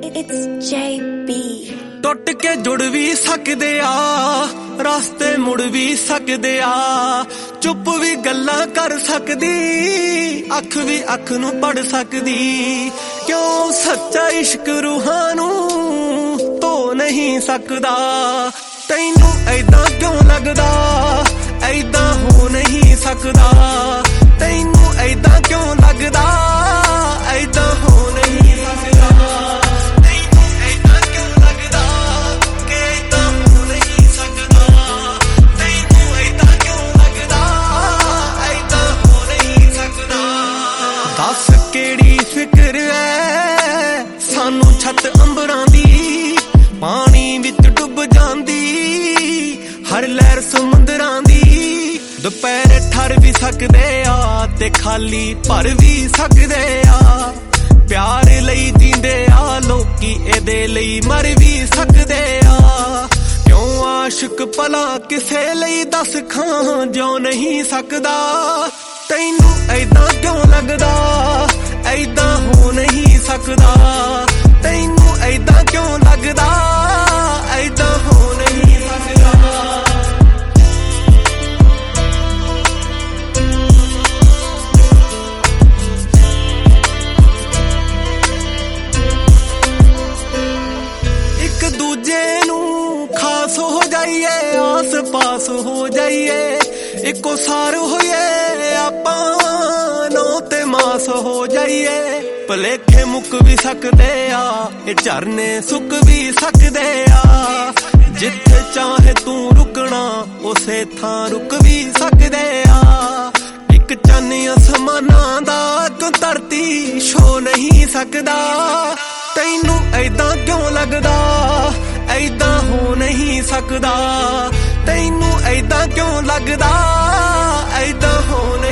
It's JB। ਟੁੱਟ ਕੇ ਜੁੜ ਵੀ ਸਕਦੇ ਆ, ਰਾਸਤੇ ਮੁੜ ਵੀ ਸਕਦੇ ਆ, ਚੁੱਪ ਵੀ ਗੱਲਾਂ ਕਰ ਸਕਦੀ, ਅੱਖ ਵੀ ਅੱਖ ਨੂੰ ਪੜ ਸਕਦੀ। ਕਿਉਂ ਸੱਚਾ ਇਸ਼ਕ ਰੂਹਾਂ ਨੂੰ ਧੋ ਨਹੀਂ ਸਕਦਾ? ਤੈਨੂੰ ਐਦਾਂ ਕਿਉਂ ਲੱਗਦਾ? ਐਦਾਂ ਹੋ ਨਹੀਂ ਸਕਦਾ। ਤੈਨੂੰ ਐਦਾਂ ਕਿਉਂ ਲੱਗਦਾ? ਐਦਾਂ ਹੋ ਨਹੀਂ ਸਕਦਾ। ਤੈਨੂੰ ਐਦਾਂ ਕਿਉਂ ਲੱਗਦਾ ਕਿ ਐਦਾਂ ਹੋ ਨਹੀਂ ਸਕਦਾ? ਤੈਨੂੰ ਐਦਾਂ ਕਿਉਂ ਲੱਗਦਾ? ਐਦਾਂ ਹੋ ਨਹੀਂ ਸਕਦਾ। ਦੱਸ ਕਿਹੜੀ ਫਿਕਰ ਐ ਸਾਨੂੰ ਛੱਤ ਅੰਬਰਾਂ ਦੀ, ਪਾਣੀ ਵਿੱਚ ਡੁੱਬ ਜਾਂਦੀ ਹਰ ਲਹਿਰ ਸਮੁੰਦਰਾਂ ਦੀ। ਦੁਪਹਿਰ ਠਰ ਵੀ ਸਕਦੇ ਆ ਤੇ ਖਾਲੀ ਭਰ ਵੀ ਸਕਦੇ ਆ। ਪਿਆਰ ਲਈ ਜੀਂਦੇ ਆ ਲੋਕੀ, ਇਹਦੇ ਲਈ ਮਰ ਵੀ ਸਕਦੇ ਆ। ਕਿਉਂ ਆਸ਼ਿਕ ਭਲਾ ਕਿਸੇ ਲਈ ਦੱਸ ਖਾਂ ਜੋ ਨਹੀਂ ਸਕਦਾ? ਤੈਨੂੰ ਐਦਾਂ ਕਿਉਂ ਲੱਗਦਾ? ਐਦਾਂ ਹੋ ਨਹੀਂ ਸਕਦਾ। ਤੈਨੂੰ ਐਦਾਂ ਕਿਉਂ ਲੱਗਦਾ? ਐਦਾਂ ਹੋ ਨਹੀਂ ਸਕਦਾ। ਇੱਕ ਦੂਜੇ ਨੂੰ ਖਾਸ ਹੋ ਜਾਈਏ, ਆਸ ਪਾਸ ਹੋ ਜਾਈਏ, ਇੱਕੋ ਸਾਰ ਹੋਈਏ ਆਪਾਂ, ਨੌ ਤੇ ਮਾਸ ਹੋ ਜਾਈਏ। ਭਲੇਖੇ ਮੁੱਕ ਵੀ ਸਕਦੇ ਆ, ਇਹ ਝਰਨੇ ਸੁੱਕ ਵੀ ਸਕਦੇ ਆ। ਜਿੱਥੇ ਚਾਹੇ ਤੂੰ ਰੁਕਣਾ ਉਸੇ ਥਾਂ ਰੁਕ ਵੀ ਸਕਦੇ ਆ। ਇੱਕ ਚੰਨ ਅਸਮਾਨਾਂ ਦਾ ਕਿਉਂ ਧਰਤੀ ਛੋ ਨਹੀਂ ਸਕਦਾ? ਤੈਨੂੰ ਐਦਾਂ ਕਿਉਂ ਲੱਗਦਾ? ਐਦਾਂ ਹੋ ਨਹੀਂ ਸਕਦਾ। ਤੈਨੂੰ ਐਦਾਂ ਕਿਉਂ ਲੱਗਦਾ? ਐਦਾਂ ਹੋ